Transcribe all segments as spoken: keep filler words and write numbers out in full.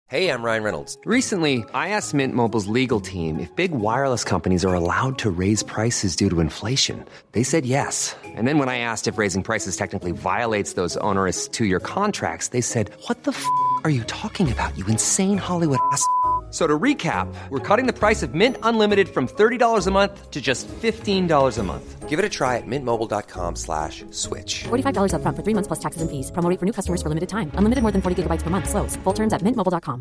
Hey, I'm Ryan Reynolds. Recently, I asked Mint Mobile's legal team if big wireless companies are allowed to raise prices due to inflation. They said yes. And then when I asked if raising prices technically violates those onerous two-year contracts, they said, "What the f*** are you talking about, you insane Hollywood ass?" So to recap, we're cutting the price of Mint Unlimited from thirty dollars a month to just fifteen dollars a month. Give it a try at mintmobile.com slash switch. forty-five dollars up front for three months plus taxes and fees. Promo rate for new customers for limited time. Unlimited more than forty gigabytes per month. Slows full terms at mint mobile dot com.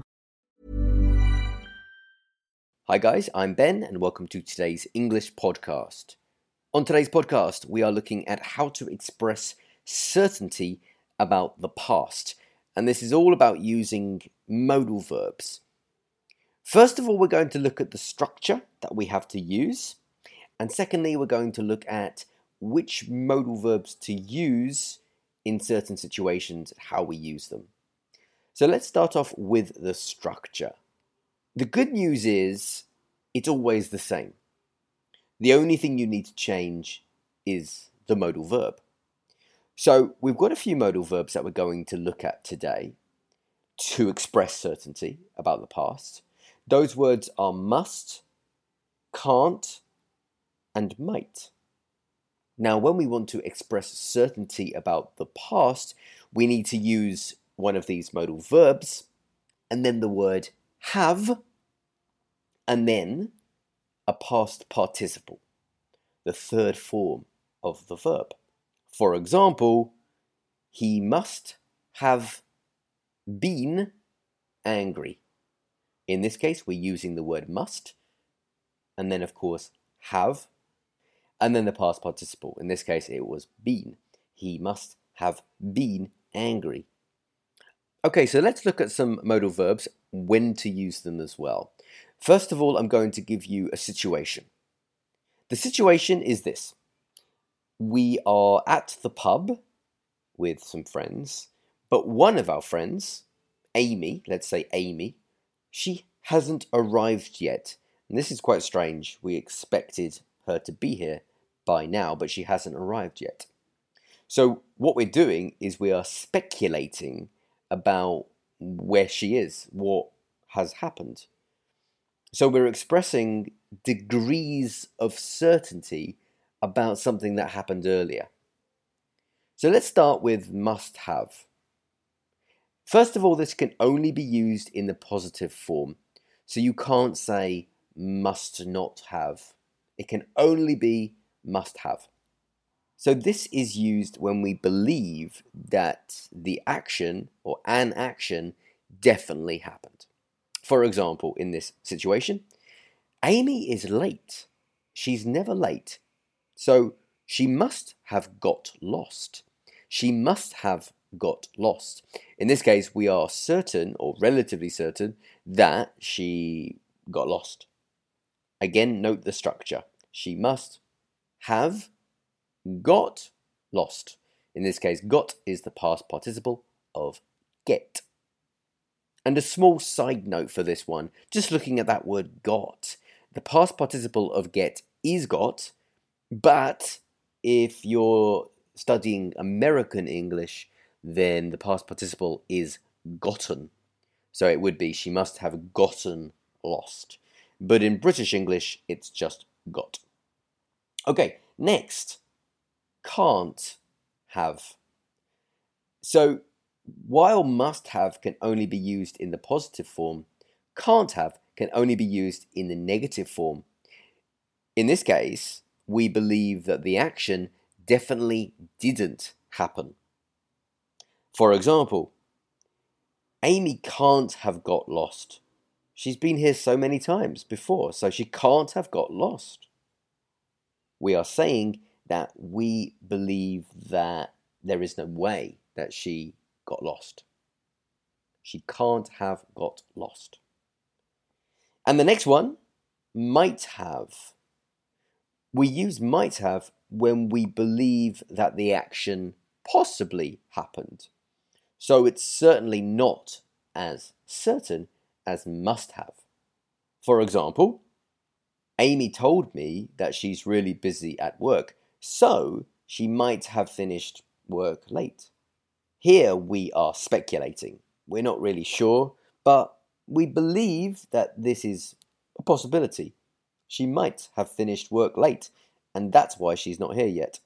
Hi guys, I'm Ben and welcome to today's English podcast. On today's podcast, we are looking at how to express certainty about the past. And this is all about using modal verbs. First of all, we're going to look at the structure that we have to use. And secondly, we're going to look at which modal verbs to use in certain situations, how we use them. So let's start off with the structure. The good news is it's always the same. The only thing you need to change is the modal verb. So we've got a few modal verbs that we're going to look at today to express certainty about the past. Those words are must, can't, and might. Now, when we want to express certainty about the past, we need to use one of these modal verbs, and then the word have, and then a past participle, the third form of the verb. For example, he must have been angry. In this case, we're using the word must, and then of course have, and then the past participle. In this case, it was been. He must have been angry. Okay, so let's look at some modal verbs, when to use them as well. First of all, I'm going to give you a situation. The situation is this. We are at the pub with some friends, but one of our friends, Amy, let's say Amy, she hasn't arrived yet. And this is quite strange. We expected her to be here by now, but she hasn't arrived yet. So what we're doing is we are speculating about where she is, what has happened. So we're expressing degrees of certainty about something that happened earlier. So let's start with must have. First of all, this can only be used in the positive form. So you can't say must not have. It can only be must have. So this is used when we believe that the action or an action definitely happened. For example, in this situation, Amy is late. She's never late. So she must have got lost. She must have got lost. In this case, we are certain, or relatively certain, that she got lost. Again, note the structure. She must have got lost. In this case, got is the past participle of get. And a small side note for this one, just looking at that word got, the past participle of get is got, but if you're studying American English, then the past participle is gotten. So it would be she must have gotten lost. But in British English, it's just got. Okay, next, can't have. So while must have can only be used in the positive form, can't have can only be used in the negative form. In this case, we believe that the action definitely didn't happen. For example, Amy can't have got lost. She's been here so many times before, so she can't have got lost. We are saying that we believe that there is no way that she got lost. She can't have got lost. And the next one, might have. We use might have when we believe that the action possibly happened. So it's certainly not as certain as must have. For example, Amy told me that she's really busy at work, so she might have finished work late. Here we are speculating. We're not really sure, but we believe that this is a possibility. She might have finished work late, and that's why she's not here yet.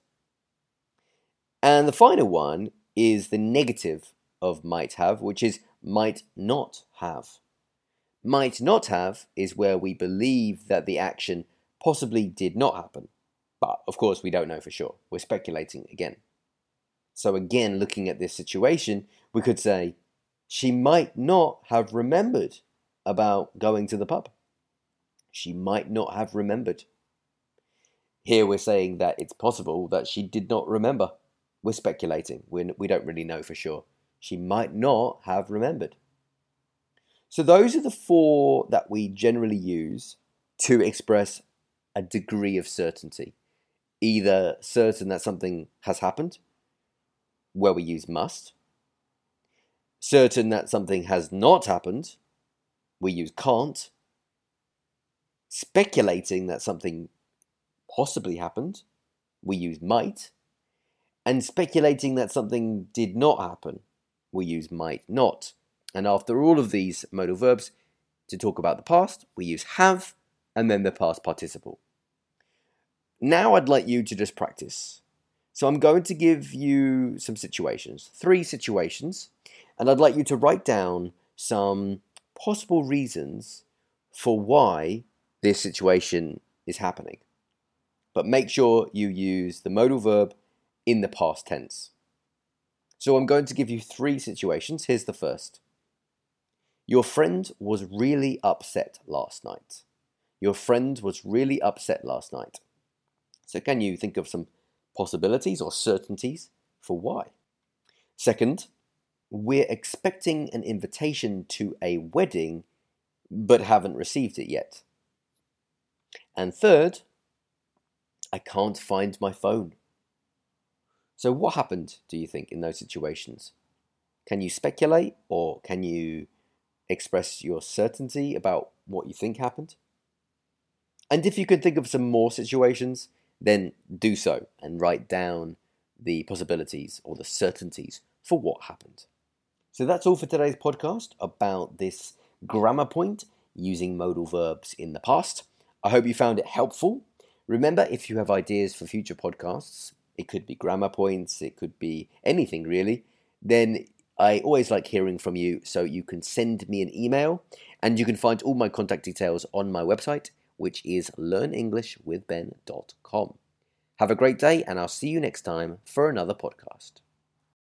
And the final one is the negative of might have, which is might not have. Might not have is where we believe that the action possibly did not happen. But, of course, we don't know for sure. We're speculating again. So again, looking at this situation, we could say, she might not have remembered about going to the pub. She might not have remembered. Here we're saying that it's possible that she did not remember. We're speculating. We're, we don't really know for sure. She might not have remembered. So those are the four that we generally use to express a degree of certainty. Either certain that something has happened, where we use must. Certain that something has not happened, we use can't. Speculating that something possibly happened, we use might. And speculating that something did not happen, we use might not. And after all of these modal verbs, to talk about the past, we use have and then the past participle. Now I'd like you to just practice. So I'm going to give you some situations, three situations, and I'd like you to write down some possible reasons for why this situation is happening. But make sure you use the modal verb in the past tense. So I'm going to give you three situations. Here's the first. Your friend was really upset last night. Your friend was really upset last night. So can you think of some possibilities or certainties for why? Second, we're expecting an invitation to a wedding but haven't received it yet. And third, I can't find my phone. So what happened, do you think, in those situations? Can you speculate or can you express your certainty about what you think happened? And if you can think of some more situations, then do so and write down the possibilities or the certainties for what happened. So that's all for today's podcast about this grammar point using modal verbs in the past. I hope you found it helpful. Remember, if you have ideas for future podcasts, it could be grammar points, it could be anything really, then I always like hearing from you, so you can send me an email and you can find all my contact details on my website, which is learn english with ben dot com. Have a great day, and I'll see you next time for another podcast.